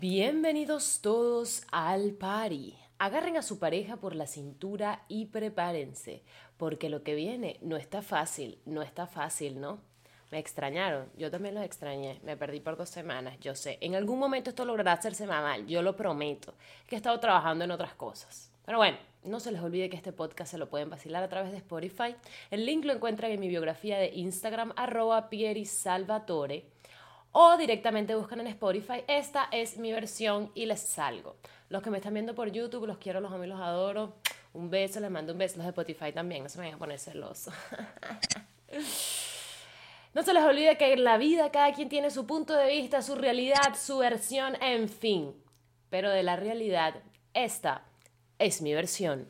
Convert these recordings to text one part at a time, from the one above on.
Bienvenidos todos al party. Agarren a su pareja por la cintura y prepárense, porque lo que viene no está fácil, ¿no? Me extrañaron, yo también los extrañé, me perdí por 2 semanas, yo sé. En algún momento esto logrará hacerse mal, yo lo prometo, que he estado trabajando en otras cosas. Pero bueno, no se les olvide que este podcast se lo pueden vacilar a través de Spotify. El link lo encuentran en mi biografía de Instagram, @pierisalvatore. O directamente buscan en Spotify, esta es mi versión y les salgo. Los que me están viendo por YouTube, los quiero, los amo y los adoro. Un beso, les mando un beso. Los de Spotify también, no se me vayan a poner celosos. No se les olvide que en la vida cada quien tiene su punto de vista, su realidad, su versión, en fin. Pero de la realidad, esta es mi versión.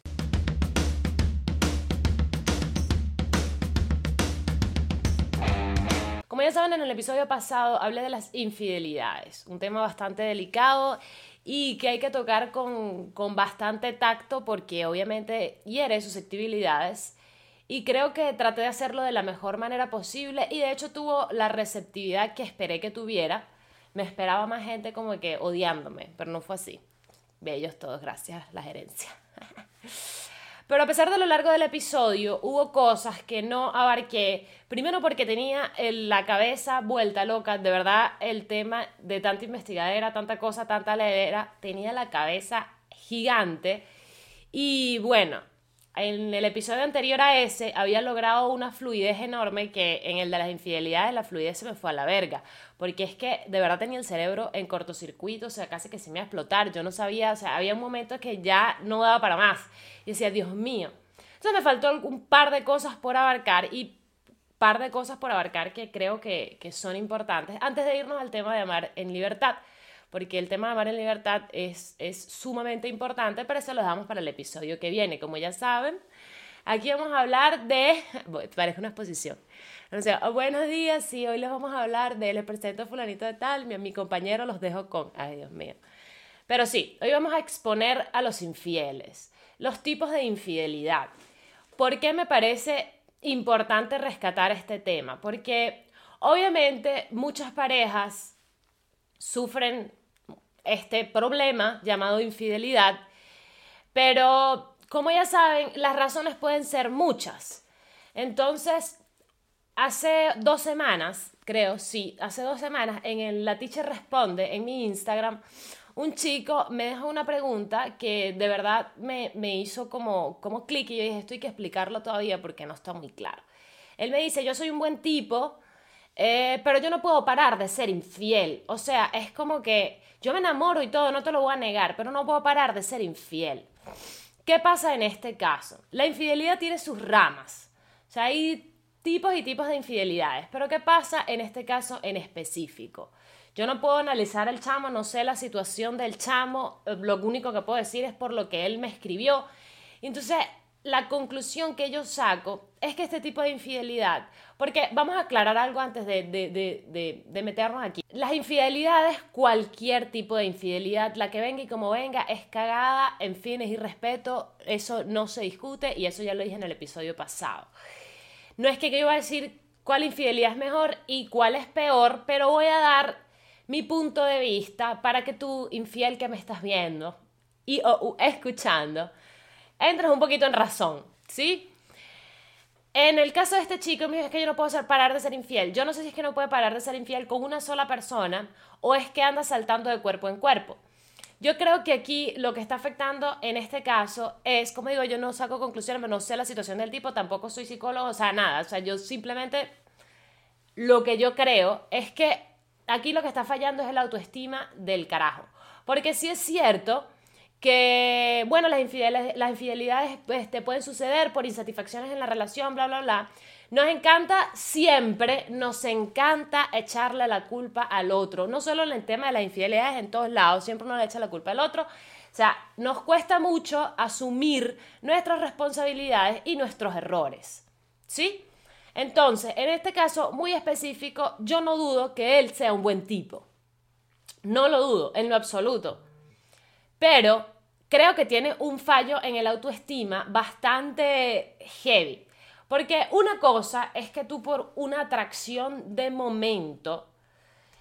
Como ya saben, en el episodio pasado hablé de las infidelidades, un tema bastante delicado y que hay que tocar con bastante tacto porque obviamente hiere susceptibilidades y creo que traté de hacerlo de la mejor manera posible y de hecho tuvo la receptividad que esperé que tuviera. Me esperaba más gente como que odiándome, pero no fue así. Bellos todos, gracias la gerencia. Pero a pesar de lo largo del episodio, hubo cosas que no abarqué. Primero porque tenía la cabeza vuelta loca. De verdad, el tema de tanta investigadera, tanta cosa, tanta leedera, tenía la cabeza gigante. Y bueno, en el episodio anterior a ese había logrado una fluidez enorme que en el de las infidelidades la fluidez se me fue a la verga. Porque es que de verdad tenía el cerebro en cortocircuito, o sea, casi que se me iba a explotar. Yo no sabía, o sea, había un momento que ya no daba para más. Y decía, Dios mío. Entonces me faltó un par de cosas por abarcar que creo que son importantes antes de irnos al tema de amar en libertad. Porque el tema de amar en libertad es sumamente importante, pero eso lo dejamos para el episodio que viene. Como ya saben, aquí vamos a hablar de... Parece una exposición. O sea, buenos días, sí, hoy les vamos a hablar de... Les presento a fulanito de tal, mi compañero los dejo con... Ay, Dios mío. Pero sí, hoy vamos a exponer a los infieles, los tipos de infidelidad. ¿Por qué me parece importante rescatar este tema? Porque obviamente muchas parejas sufren este problema llamado infidelidad, pero como ya saben, las razones pueden ser muchas. Entonces, hace 2 semanas, creo, sí, hace 2 semanas, en La Teacher Responde, en mi Instagram, un chico me dejó una pregunta que de verdad me hizo como clic y yo dije, esto hay que explicarlo todavía porque no está muy claro. Él me dice, yo soy un buen tipo, pero yo no puedo parar de ser infiel. O sea, es como que yo me enamoro y todo, no te lo voy a negar, pero no puedo parar de ser infiel. ¿Qué pasa en este caso? La infidelidad tiene sus ramas. O sea, hay tipos y tipos de infidelidades. Pero ¿qué pasa en este caso en específico? Yo no puedo analizar al chamo, no sé la situación del chamo, lo único que puedo decir es por lo que él me escribió. Entonces, la conclusión que yo saco es que este tipo de infidelidad, porque vamos a aclarar algo antes de meternos aquí. Las infidelidades, cualquier tipo de infidelidad, la que venga y como venga, es cagada, en fin, es irrespeto, eso no se discute y eso ya lo dije en el episodio pasado. No es que yo iba a decir cuál infidelidad es mejor y cuál es peor, pero voy a dar mi punto de vista para que tú, infiel que me estás viendo y escuchando, entres un poquito en razón, ¿sí? En el caso de este chico, me dijo, es que yo no puedo parar de ser infiel. Yo no sé si es que no puede parar de ser infiel con una sola persona o es que anda saltando de cuerpo en cuerpo. Yo creo que aquí lo que está afectando en este caso es, como digo, yo no saco conclusiones, no sé la situación del tipo, tampoco soy psicólogo, o sea, nada. O sea, yo simplemente lo que yo creo es que aquí lo que está fallando es el autoestima del carajo. Porque sí es cierto que, bueno, las infidelidades pues, te pueden suceder por insatisfacciones en la relación, bla, bla, bla. Nos encanta echarle la culpa al otro. No solo en el tema de las infidelidades, en todos lados, siempre uno le echa la culpa al otro. O sea, nos cuesta mucho asumir nuestras responsabilidades y nuestros errores, ¿sí? Entonces, en este caso muy específico, yo no dudo que él sea un buen tipo. No lo dudo, en lo absoluto. Pero creo que tiene un fallo en el autoestima bastante heavy. Porque una cosa es que tú por una atracción de momento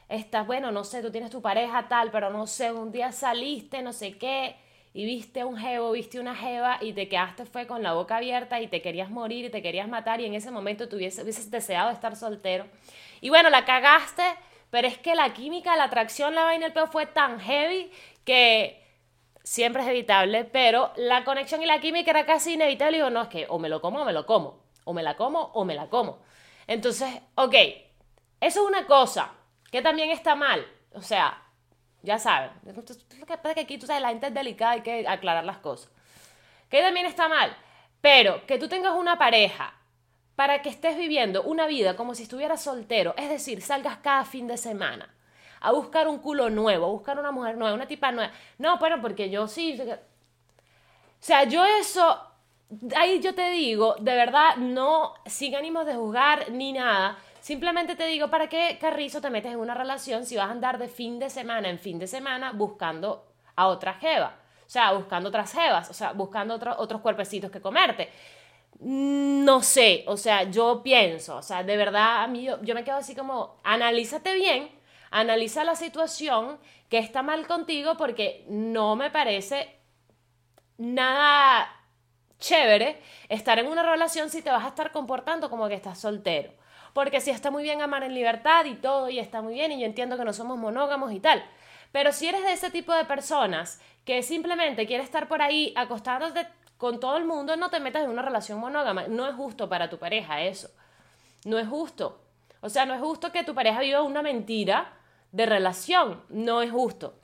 estás, bueno, no sé, tú tienes tu pareja tal, pero no sé, un día saliste, no sé qué, y viste un jevo, viste una jeva y te quedaste fue con la boca abierta y te querías morir y te querías matar y en ese momento hubieses deseado estar soltero. Y bueno, la cagaste, pero es que la química, la atracción, la vaina, el peo fue tan heavy que siempre es evitable, pero la conexión y la química era casi inevitable y digo, no, es que o me lo como o me lo como, o me la como o me la como. Entonces, ok, eso es una cosa que también está mal, o sea, ya saben, lo que pasa es que aquí tú sabes, la gente es delicada, hay que aclarar las cosas. Que también está mal, pero que tú tengas una pareja para que estés viviendo una vida como si estuvieras soltero, es decir, salgas cada fin de semana a buscar un culo nuevo, a buscar una mujer nueva, una tipa nueva. No, bueno, porque yo sí. O sea, yo eso, ahí yo te digo, de verdad, no sin ánimos de juzgar ni nada. Simplemente te digo, ¿para qué carrizo te metes en una relación si vas a andar de fin de semana en fin de semana buscando a otra jeva? O sea, buscando otras jevas, o sea, buscando otros cuerpecitos que comerte. No sé, o sea, yo pienso, o sea, de verdad, a mí yo me quedo así como, analízate bien, analiza la situación, que está mal contigo, porque no me parece nada chévere estar en una relación si te vas a estar comportando como que estás soltero. Porque sí está muy bien amar en libertad y todo, y está muy bien, y yo entiendo que no somos monógamos y tal. Pero si eres de ese tipo de personas que simplemente quiere estar por ahí acostándote con todo el mundo, no te metas en una relación monógama. No es justo para tu pareja eso. No es justo. O sea, no es justo que tu pareja viva una mentira de relación. No es justo.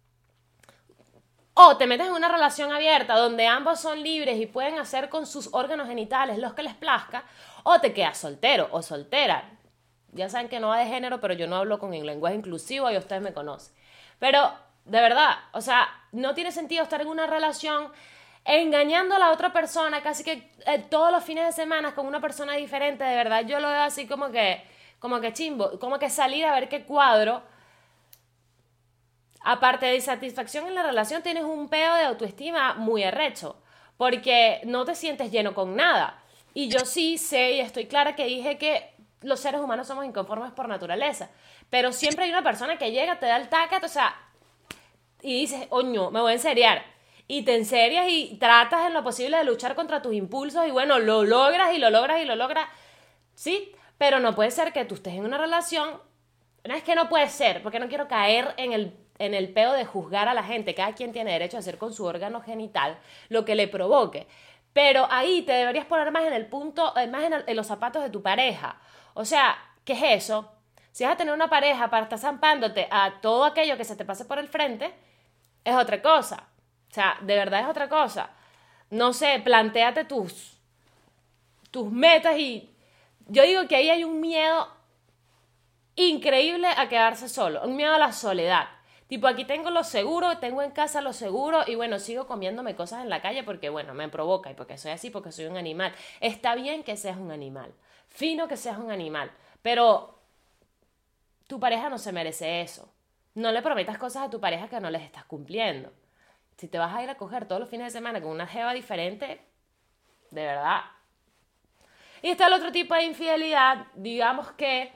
O te metes en una relación abierta donde ambos son libres y pueden hacer con sus órganos genitales lo que les plazca, o te quedas soltero o soltera. Ya saben que no va de género, pero yo no hablo con el lenguaje inclusivo y ustedes me conocen. Pero, de verdad, o sea, no tiene sentido estar en una relación engañando a la otra persona casi que todos los fines de semana con una persona diferente. De verdad, yo lo veo así como que chimbo, como que salir a ver qué cuadro. Aparte de insatisfacción en la relación, tienes un peo de autoestima muy arrecho, porque no te sientes lleno con nada. Y yo sí sé y estoy clara que dije que los seres humanos somos inconformes por naturaleza, pero siempre hay una persona que llega, te da el tacat, o sea, y dices, oño, me voy a enseriar. Y te enserias y tratas en lo posible de luchar contra tus impulsos y bueno, lo logras y lo logras y lo logras, ¿sí? Pero no puede ser que tú estés en una relación, no es que no puede ser, porque no quiero caer en el peo de juzgar a la gente. Cada quien tiene derecho a hacer con su órgano genital lo que le provoque. Pero ahí te deberías poner más en el punto, más en los zapatos de tu pareja. O sea, ¿qué es eso? Si vas a tener una pareja para estar zampándote a todo aquello que se te pase por el frente, es otra cosa. O sea, de verdad es otra cosa. No sé, plantéate tus metas y yo digo que ahí hay un miedo increíble a quedarse solo, un miedo a la soledad. Tipo, aquí tengo lo seguro, tengo en casa lo seguro y bueno, sigo comiéndome cosas en la calle porque bueno, me provoca y porque soy así, porque soy un animal. Está bien que seas un animal, fino que seas un animal, pero tu pareja no se merece eso. No le prometas cosas a tu pareja que no les estás cumpliendo. Si te vas a ir a coger todos los fines de semana con una jeva diferente, de verdad. Y está el otro tipo de infidelidad, digamos que,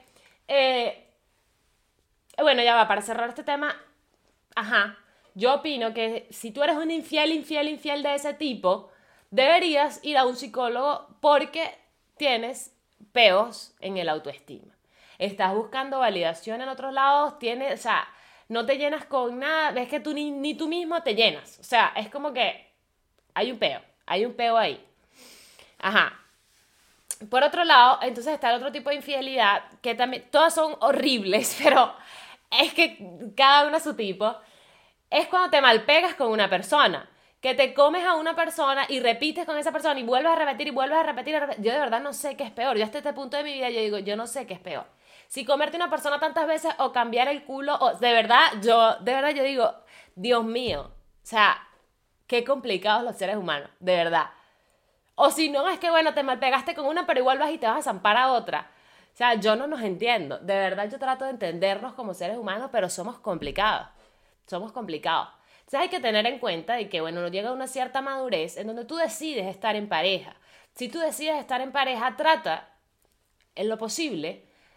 bueno, ya va, para cerrar este tema, ajá, yo opino que si tú eres un infiel de ese tipo, deberías ir a un psicólogo porque tienes peos en el autoestima. Estás buscando validación en otros lados, tienes, o sea, no te llenas con nada, ves que tú ni tú mismo te llenas. O sea, es como que hay un peo ahí. Ajá. Por otro lado, entonces está el otro tipo de infidelidad, que también, todas son horribles, pero es que cada una a su tipo. Es cuando te malpegas con una persona, que te comes a una persona y repites con esa persona y vuelves a repetir y vuelves a repetir, Yo de verdad no sé qué es peor. Yo hasta este punto de mi vida yo digo, yo no sé qué es peor. Si comerte una persona tantas veces o cambiar el culo, o de verdad yo digo, Dios mío, o sea, qué complicados los seres humanos, de verdad. O si no, es que bueno, te malpegaste con una, pero igual vas y te vas a zampar a otra. O sea, yo no nos entiendo. De verdad yo trato de entendernos como seres humanos, pero somos complicados. Somos complicados. Entonces hay que tener en cuenta de que, bueno, uno llega a una cierta madurez en donde tú decides estar en pareja. Si tú decides estar en pareja, trata, en lo posible,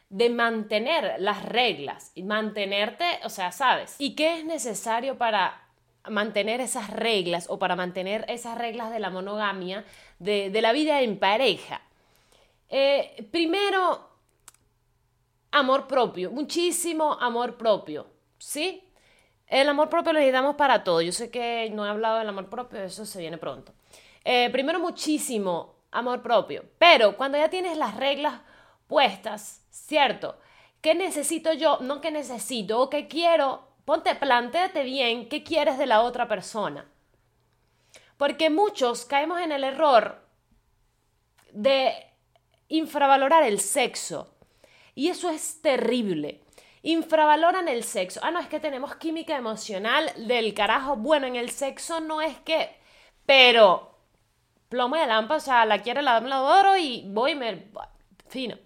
de mantener las reglas y mantenerte, o sea, ¿sabes? ¿Y qué es necesario para mantener esas reglas o para mantener esas reglas de la monogamia, de la vida en pareja? Primero, amor propio, muchísimo amor propio, ¿sí? El amor propio lo necesitamos para todo. Yo sé que no he hablado del amor propio, eso se viene pronto. Primero, muchísimo amor propio, pero cuando ya tienes las reglas puestas, ¿cierto? ¿Qué necesito yo? No qué necesito o qué quiero. Plantéate bien qué quieres de la otra persona. Porque muchos caemos en el error de infravalorar el sexo. Y eso es terrible. Infravaloran el sexo. Ah, no, es que tenemos química emocional del carajo. Bueno, en el sexo no es que... Pero, plomo de lámpara, o sea, la quiero, la adoro y voy y me... Fino.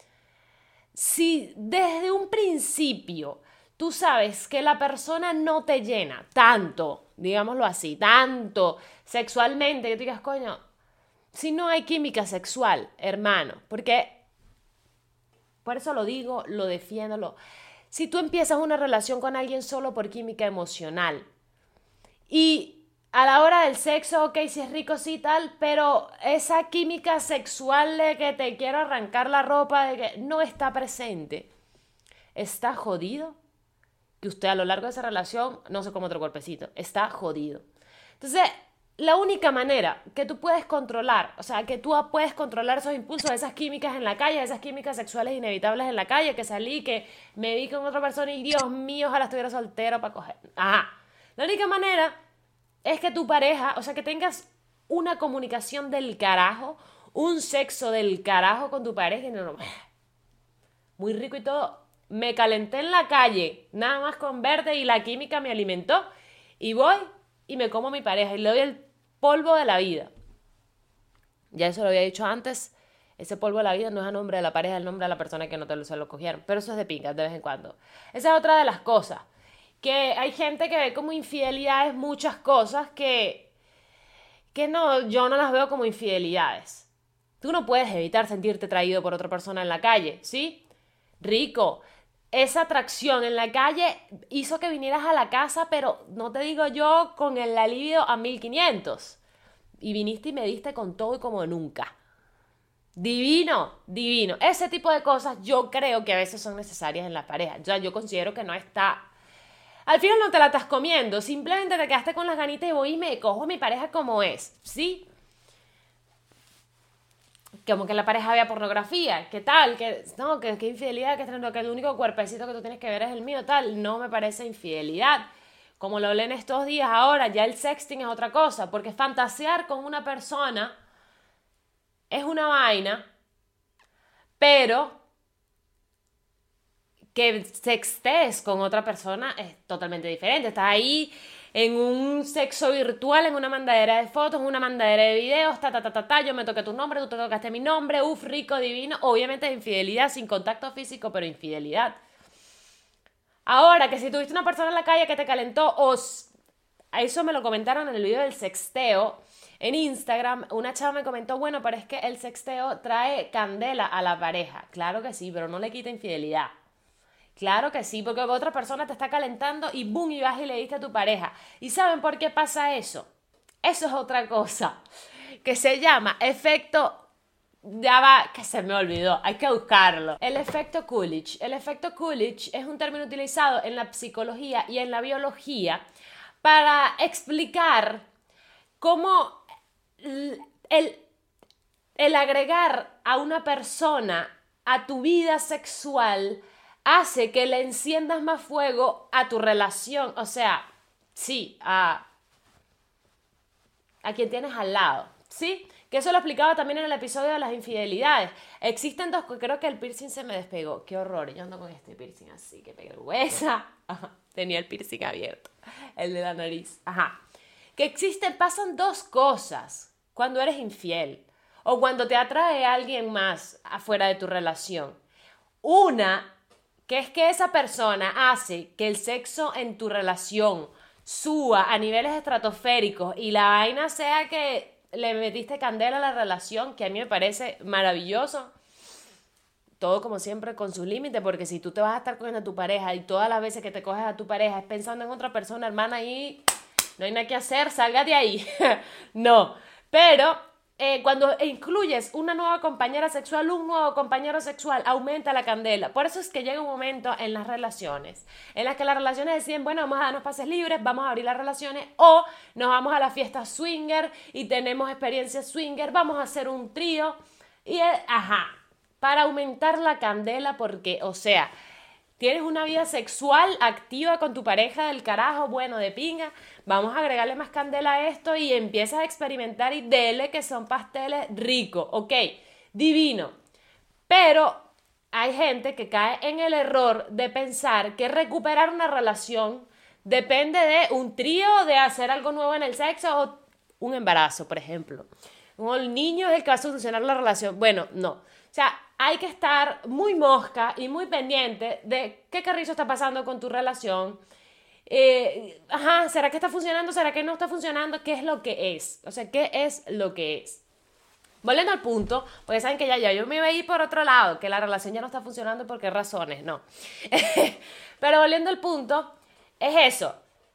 Si desde un principio tú sabes que la persona no te llena tanto, digámoslo así, tanto sexualmente, que tú digas, coño, si no hay química sexual, hermano, porque por eso lo digo, lo defiendo, si tú empiezas una relación con alguien solo por química emocional y a la hora del sexo, ok, si es rico, sí, tal, pero esa química sexual de que te quiero arrancar la ropa, de que no está presente, está jodido que usted a lo largo de esa relación no se come otro golpecito, está jodido. Entonces, la única manera que tú puedes controlar, o sea, que tú puedes controlar esos impulsos, esas químicas en la calle, esas químicas sexuales inevitables en la calle, que salí, que me vi con otra persona y Dios mío, ojalá estuviera soltero para coger. Ajá. La única manera es que tu pareja, o sea, que tengas una comunicación del carajo, un sexo del carajo con tu pareja y no, muy rico y todo. Me calenté en la calle, nada más con verte y la química me alimentó y voy y me como a mi pareja y le doy el polvo de la vida. Ya eso lo había dicho antes, ese polvo de la vida no es a nombre de la pareja, es el nombre de la persona que no se lo cogieron, pero eso es de pingas de vez en cuando. Esa es otra de las cosas, que hay gente que ve como infidelidades muchas cosas que no, yo no las veo como infidelidades. Tú no puedes evitar sentirte atraído por otra persona en la calle, ¿sí? Rico. Esa atracción en la calle hizo que vinieras a la casa, pero no te digo yo con el alivio a 1500. Y viniste y me diste con todo y como nunca. Divino, divino. Ese tipo de cosas yo creo que a veces son necesarias en la pareja. Yo considero que no está... Al final no te la estás comiendo, simplemente te quedaste con las ganitas y voy y me cojo a mi pareja como es, ¿sí? Como que en la pareja había pornografía, ¿qué tal? Que infidelidad, que el único cuerpecito que tú tienes que ver es el mío, tal. No me parece infidelidad. Como lo hablé en estos días, ahora ya el sexting es otra cosa, porque fantasear con una persona es una vaina, pero que sextees con otra persona es totalmente diferente. Estás ahí en un sexo virtual, en una mandadera de fotos, en una mandadera de videos, yo me toqué tu nombre, tú te tocaste mi nombre, rico, divino. Obviamente es infidelidad, sin contacto físico, pero infidelidad. Ahora, que si tuviste una persona en la calle que te calentó, a eso me lo comentaron en el video del sexteo, en Instagram, una chava me comentó, bueno, pero es que el sexteo trae candela a la pareja. Claro que sí, pero no le quita infidelidad. Claro que sí, porque otra persona te está calentando y boom, y vas y le diste a tu pareja. ¿Y saben por qué pasa eso? Eso es otra cosa, que se llama efecto... Ya va, que se me olvidó, hay que buscarlo. El efecto Coolidge. El efecto Coolidge es un término utilizado en la psicología y en la biología para explicar cómo el agregar a una persona a tu vida sexual hace que le enciendas más fuego a tu relación, o sea, sí, a quien tienes al lado, ¿sí? Que eso lo explicaba también en el episodio de las infidelidades. Existen dos, creo que el piercing se me despegó, qué horror, yo ando con este piercing así, qué vergüenza. Ajá, tenía el piercing abierto, el de la nariz, ajá. Que pasan dos cosas cuando eres infiel o cuando te atrae a alguien más afuera de tu relación. Una, que es que esa persona hace que el sexo en tu relación suba a niveles estratosféricos y la vaina sea que le metiste candela a la relación, que a mí me parece maravilloso. todo como siempre con sus límites, porque si tú te vas a estar cogiendo a tu pareja y todas las veces que te coges a tu pareja es pensando en otra persona, hermana, ahí no hay nada que hacer, salga de ahí. No, pero cuando incluyes una nueva compañera sexual, un nuevo compañero sexual, aumenta la candela. Por eso es que llega un momento en las relaciones en las que las relaciones deciden, bueno, vamos a darnos pases libres, vamos a abrir las relaciones, o nos vamos a la fiesta swinger y tenemos experiencias swinger, vamos a hacer un trío y para aumentar la candela, porque, o sea, tienes una vida sexual activa con tu pareja del carajo, bueno, de pinga, vamos a agregarle más candela a esto y empiezas a experimentar y dele que son pasteles ricos, ok, divino. Pero hay gente que cae en el error de pensar que recuperar una relación depende de un trío, de hacer algo nuevo en el sexo o un embarazo, por ejemplo. El niño es el que va a solucionar la relación. Bueno, no. O sea, hay que estar muy mosca y muy pendiente de qué carrizo está pasando con tu relación. ¿Será que está funcionando? ¿Será que no está funcionando? ¿Qué es lo que es? O sea, ¿qué es lo que es? Volviendo al punto, porque saben que ya yo me iba a ir por otro lado, que la relación ya no está funcionando por qué razones, no. Pero volviendo al punto, es eso.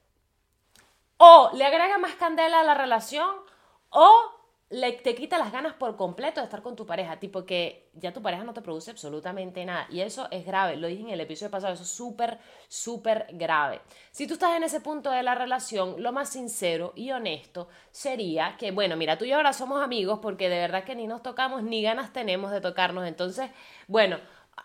O le agrega más candela a la relación, o te quita las ganas por completo de estar con tu pareja, tipo que ya tu pareja no te produce absolutamente nada, y eso es grave, lo dije en el episodio pasado, eso es súper, súper grave. Si tú estás en ese punto de la relación, lo más sincero y honesto sería que, bueno, mira, tú y yo ahora somos amigos porque de verdad que ni nos tocamos ni ganas tenemos de tocarnos, entonces, bueno,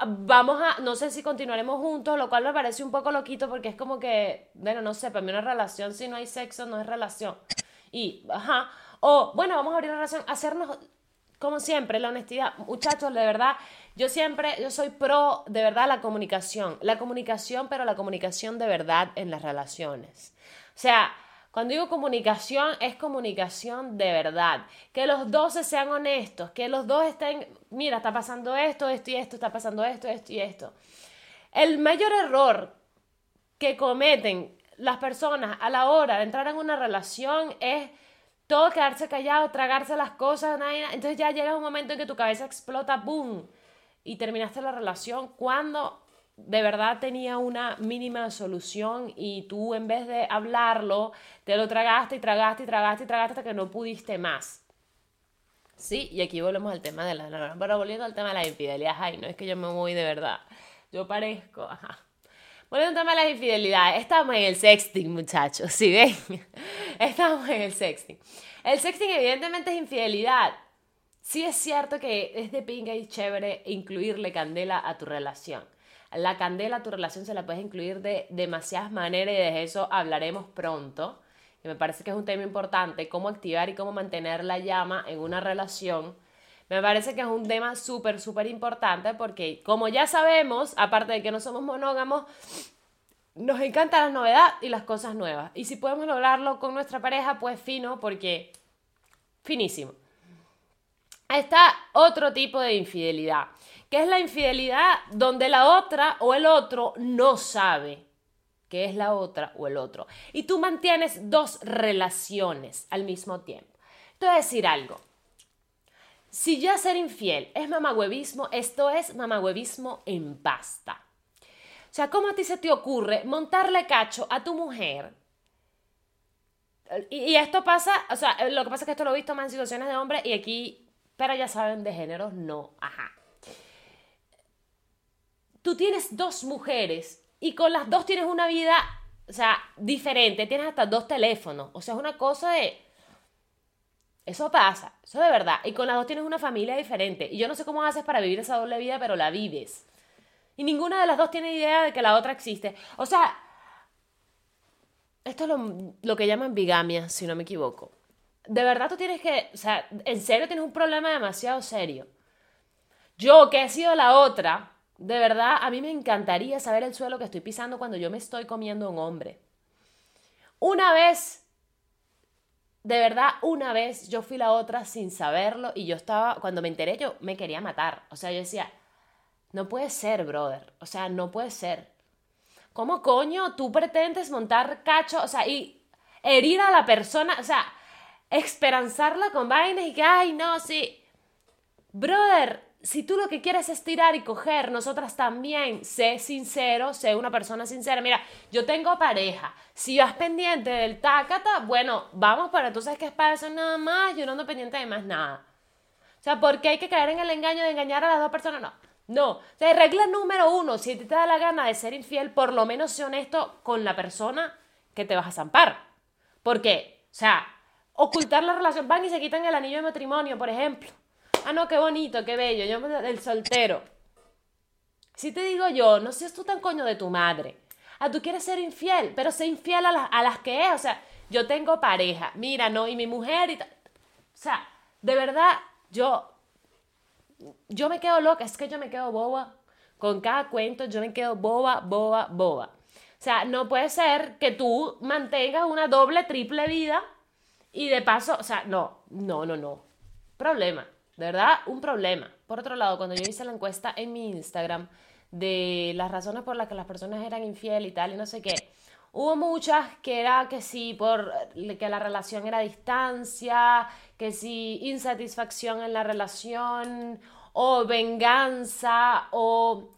no sé si continuaremos juntos, lo cual me parece un poco loquito porque es como que, bueno, no sé, para mí una relación si no hay sexo no es relación. Y, o, bueno, vamos a abrir una relación, hacernos, como siempre, la honestidad. Muchachos, de verdad, yo soy pro, de verdad, la comunicación, pero la comunicación de verdad en las relaciones. O sea, cuando digo comunicación, es comunicación de verdad. Que los dos sean honestos, que los dos estén, mira, está pasando esto, esto y esto, está pasando esto, esto y esto. El mayor error que cometen las personas a la hora de entrar en una relación es todo quedarse callado, tragarse las cosas, entonces ya llega un momento en que tu cabeza explota, ¡boom! Y terminaste la relación cuando de verdad tenía una mínima solución y tú en vez de hablarlo, te lo tragaste y tragaste y tragaste y tragaste hasta que no pudiste más. Sí, y aquí volvemos al tema de pero volviendo al tema de la infidelidad, ay, no es que yo me voy de verdad, yo parezco, Volviendo al tema de las infidelidades, estamos en el sexting, muchachos, ¿sí ven? Estamos en el sexting. El sexting evidentemente es infidelidad. Sí es cierto que es de pinga y chévere incluirle candela a tu relación. La candela a tu relación se la puedes incluir de demasiadas maneras y de eso hablaremos pronto. Y me parece que es un tema importante, cómo activar y cómo mantener la llama en una relación. Me parece que es un tema súper, súper importante porque, como ya sabemos, aparte de que no somos monógamos, nos encanta la novedad y las cosas nuevas. Y si podemos lograrlo con nuestra pareja, pues fino, porque finísimo. Está otro tipo de infidelidad, que es la infidelidad donde la otra o el otro no sabe que es la otra o el otro. Y tú mantienes dos relaciones al mismo tiempo. Te voy a decir algo. Si ya ser infiel es mamahuevismo, esto es mamahuevismo en pasta. O sea, ¿cómo a ti se te ocurre montarle cacho a tu mujer? Y esto pasa, o sea, lo que pasa es que esto lo he visto más en situaciones de hombres y aquí, pero ya saben, de géneros no, Tú tienes dos mujeres y con las dos tienes una vida, o sea, diferente, tienes hasta dos teléfonos, o sea, es una cosa de... Eso pasa, eso de verdad. Y con las dos tienes una familia diferente. Y yo no sé cómo haces para vivir esa doble vida, pero la vives. Y ninguna de las dos tiene idea de que la otra existe. O sea, esto es lo que llaman bigamia, si no me equivoco. De verdad tú tienes que, o sea, en serio tienes un problema demasiado serio. Yo, que he sido la otra, de verdad, a mí me encantaría saber el suelo que estoy pisando cuando yo me estoy comiendo a un hombre. Una vez... De verdad, una vez yo fui la otra sin saberlo y yo estaba, cuando me enteré yo me quería matar. O sea, yo decía, no puede ser, brother. O sea, no puede ser. ¿Cómo coño tú pretendes montar cacho? O sea, y herir a la persona, o sea, esperanzarla con vainas y que, ay, no, sí. Brother, si tú lo que quieres es tirar y coger, nosotras también, sé sincero, sé una persona sincera. Mira, yo tengo pareja. Si vas pendiente del tácata, bueno, vamos, pero tú sabes que es para eso nada más, yo no ando pendiente de más nada. O sea, ¿por qué hay que caer en el engaño de engañar a las dos personas? No. No. O sea, regla número 1, si te da la gana de ser infiel, por lo menos sé honesto con la persona que te vas a zampar. ¿Por qué? O sea, ocultar la relación. Van y se quitan el anillo de matrimonio, por ejemplo. Ah, no, qué bonito, qué bello. Yo, el soltero. Si te digo yo, no seas tú tan coño de tu madre. Ah, tú quieres ser infiel, pero sé infiel a las que es. O sea, yo tengo pareja. Mira, no, y mi mujer y tal. O sea, de verdad, yo me quedo loca. Es que yo me quedo boba. Con cada cuento yo me quedo boba, boba, boba. O sea, no puede ser que tú mantengas una doble, triple vida y de paso, o sea, no. Problema. De verdad, un problema. Por otro lado, cuando yo hice la encuesta en mi Instagram de las razones por las que las personas eran infiel y tal, y no sé qué, hubo muchas que era que sí, por que la relación era a distancia, que sí, insatisfacción en la relación, o venganza, o...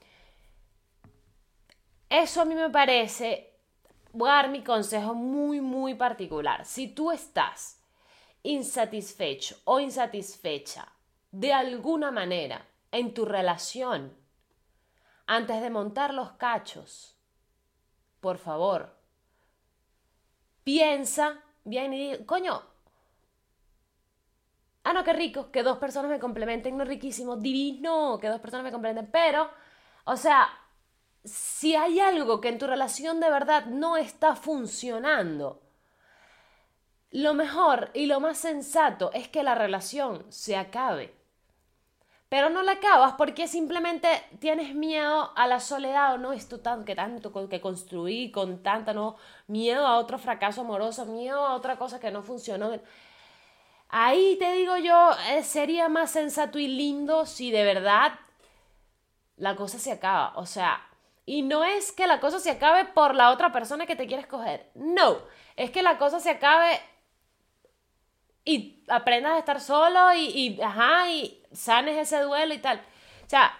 Eso a mí me parece, voy a dar mi consejo muy, muy particular. Si tú estás insatisfecho o insatisfecha de alguna manera en tu relación, antes de montar los cachos, por favor, piensa bien y di, coño, ah, no, qué rico, que dos personas me complementen, no, riquísimo, divino, que dos personas me complementen, pero, o sea, si hay algo que en tu relación de verdad no está funcionando, lo mejor y lo más sensato es que la relación se acabe. Pero no la acabas porque simplemente tienes miedo a la soledad o no, esto tanto que construí con tanta, no, miedo a otro fracaso amoroso, miedo a otra cosa que no funcionó. Ahí te digo yo, sería más sensato y lindo si de verdad la cosa se acaba. O sea, y no es que la cosa se acabe por la otra persona que te quieres coger. No, es que la cosa se acabe y aprendas a estar solo y sanes ese duelo y tal. O sea,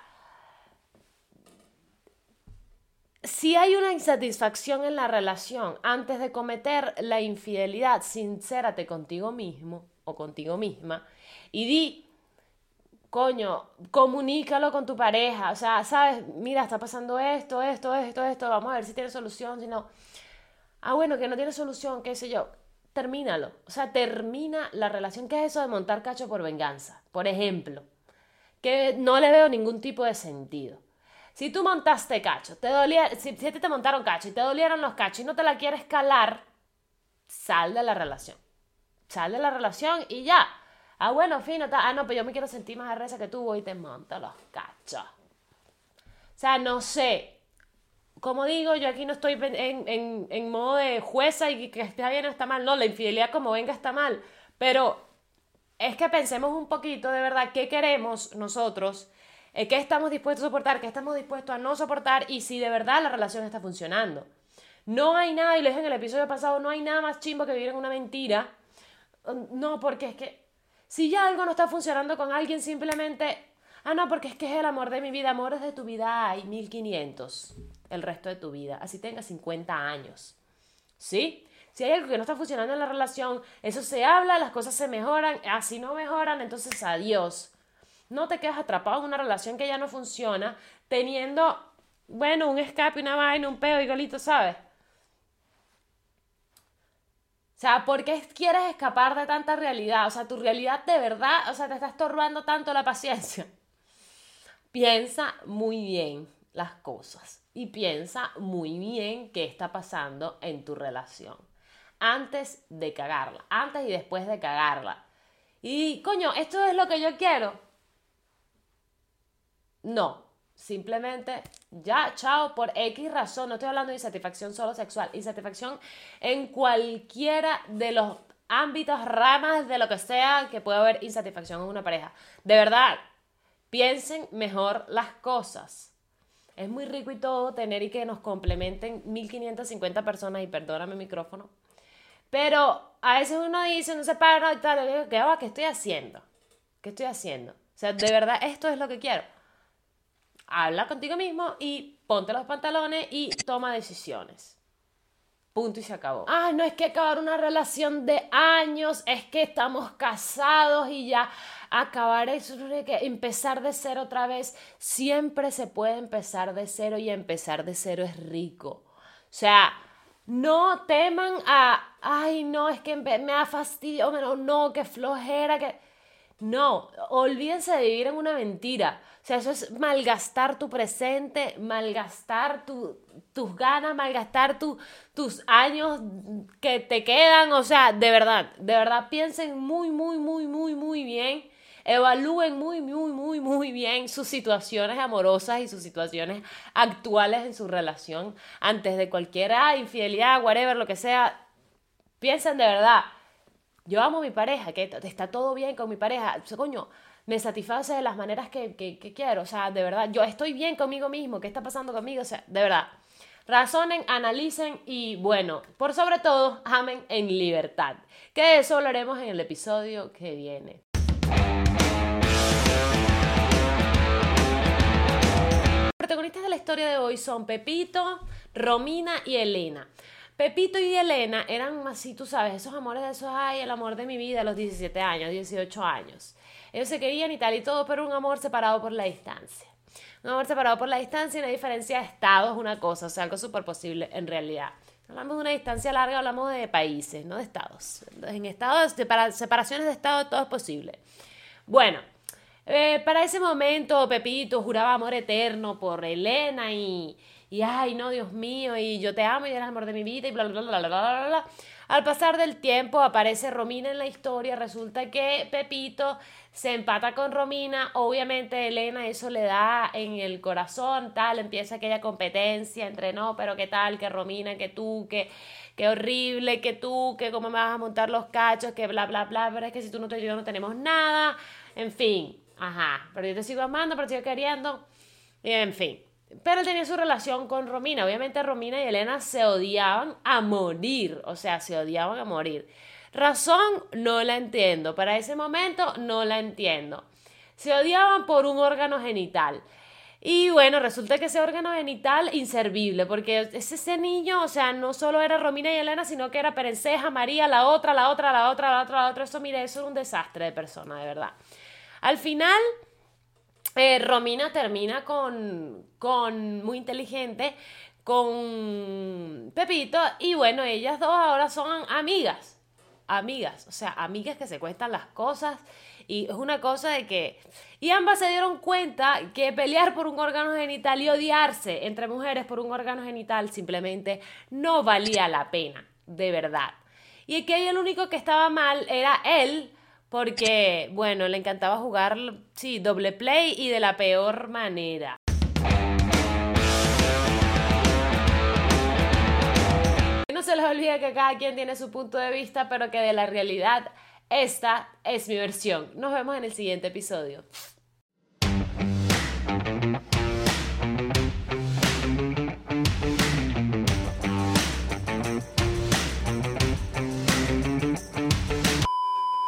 si hay una insatisfacción en la relación, antes de cometer la infidelidad, sincérate contigo mismo o contigo misma y di, coño, comunícalo con tu pareja. O sea, sabes, mira, está pasando esto, vamos a ver si tiene solución, si no. Ah, bueno, que no tiene solución, qué sé yo. Termínalo. O sea, termina la relación. ¿Qué es eso de montar cacho por venganza? Por ejemplo, que no le veo ningún tipo de sentido. Si tú montaste cacho, te dolía, si a ti te montaron cacho y te dolieron los cachos y no te la quieres calar, sal de la relación. Sal de la relación y ya. Ah, bueno, fino, ah, no, pero yo me quiero sentir más arrecha que tú, voy y te monto los cachos. O sea, no sé. Como digo, yo aquí no estoy en modo de jueza y que está bien o está mal. No, la infidelidad como venga está mal. Pero es que pensemos un poquito de verdad qué queremos nosotros, qué estamos dispuestos a soportar, qué estamos dispuestos a no soportar y si de verdad la relación está funcionando. No hay nada, y lo dije en el episodio pasado, no hay nada más chimbo que vivir en una mentira. No, porque es que si ya algo no está funcionando con alguien, simplemente... Ah, no, porque es que es el amor de mi vida. Amores de tu vida hay 1500 el resto de tu vida. Así tengas 50 años. ¿Sí? Si hay algo que no está funcionando en la relación, eso se habla, las cosas se mejoran. Así no mejoran, entonces adiós. No te quedas atrapado en una relación que ya no funciona, teniendo, bueno, un escape, una vaina, un peo y golito, ¿sabes? O sea, ¿por qué quieres escapar de tanta realidad? O sea, tu realidad de verdad, o sea, te está estorbando tanto la paciencia. Piensa muy bien las cosas y piensa muy bien qué está pasando en tu relación. Antes de cagarla, antes y después de cagarla. Y, coño, ¿esto es lo que yo quiero? No, simplemente ya, chao, por X razón. No estoy hablando de insatisfacción solo sexual, insatisfacción en cualquiera de los ámbitos, ramas, de lo que sea que pueda haber insatisfacción en una pareja. De verdad, piensen mejor las cosas. Es muy rico y todo tener y que nos complementen 1550 personas, y perdóname el micrófono, pero a veces uno dice, no se para, no, tal, ¿qué estoy haciendo? ¿Qué estoy haciendo? O sea, de verdad esto es lo que quiero. Habla contigo mismo y ponte los pantalones y toma decisiones. Punto y se acabó. Ah, no es que acabar una relación de años, es que estamos casados y ya acabar eso, que empezar de cero otra vez. Siempre se puede empezar de cero y empezar de cero es rico. O sea, no teman a, ay, no, es que me da fastidio, no, que flojera, que... No, olvídense de vivir en una mentira. O sea, eso es malgastar tu presente, malgastar tus ganas, malgastar tus años que te quedan. O sea, de verdad, piensen muy bien. Evalúen muy bien sus situaciones amorosas y sus situaciones actuales en su relación antes de cualquier infidelidad, whatever, lo que sea. Piensen de verdad. Yo amo a mi pareja, que está todo bien con mi pareja. O sea, coño, me satisface de las maneras que quiero. O sea, de verdad, yo estoy bien conmigo mismo. ¿Qué está pasando conmigo? O sea, de verdad. Razonen, analicen y, bueno, por sobre todo, amen en libertad. Que de eso hablaremos en el episodio que viene. Los protagonistas de la historia de hoy son Pepito, Romina y Elena. Pepito y Elena eran así, tú sabes, esos amores de esos, ay, el amor de mi vida a los 17 años, 18 años. Ellos se querían y tal y todo, pero un amor separado por la distancia. Un amor separado por la distancia y una diferencia de estados, una cosa, o sea, algo súper posible en realidad. Hablamos de una distancia larga, hablamos de países, no de estados. En estados, separaciones de estado, todo es posible. Bueno, para ese momento Pepito juraba amor eterno por Elena y ay, no, Dios mío, y yo te amo y eres el amor de mi vida y bla, bla, bla, bla, bla, bla. Al pasar del tiempo aparece Romina en la historia, resulta que Pepito se empata con Romina, obviamente Elena eso le da en el corazón, tal, empieza aquella competencia entre no, pero qué tal, que Romina, que tú, que horrible, que tú, que cómo me vas a montar los cachos, que bla, bla, bla, pero es que si tú no te ayudas no tenemos nada, en fin, ajá, pero yo te sigo amando, pero te sigo queriendo, y en fin. Pero él tenía su relación con Romina. Obviamente Romina y Elena se odiaban a morir. O sea, se odiaban a morir. Razón, no la entiendo. Para ese momento, no la entiendo. Se odiaban por un órgano genital. Y bueno, resulta que ese órgano genital inservible. Porque ese niño, o sea, no solo era Romina y Elena, sino que era Perenceja, María, la otra. Eso, mire, eso es un desastre de persona, de verdad. Al final... Romina termina con muy inteligente, con Pepito, y bueno, ellas dos ahora son amigas, o sea, amigas que se cuentan las cosas, y es una cosa de que, y ambas se dieron cuenta que pelear por un órgano genital y odiarse entre mujeres por un órgano genital simplemente no valía la pena, de verdad, y que el único que estaba mal era él, porque, bueno, le encantaba jugar, sí, doble play y de la peor manera. No se les olvide que cada quien tiene su punto de vista, pero que de la realidad, esta es mi versión. Nos vemos en el siguiente episodio.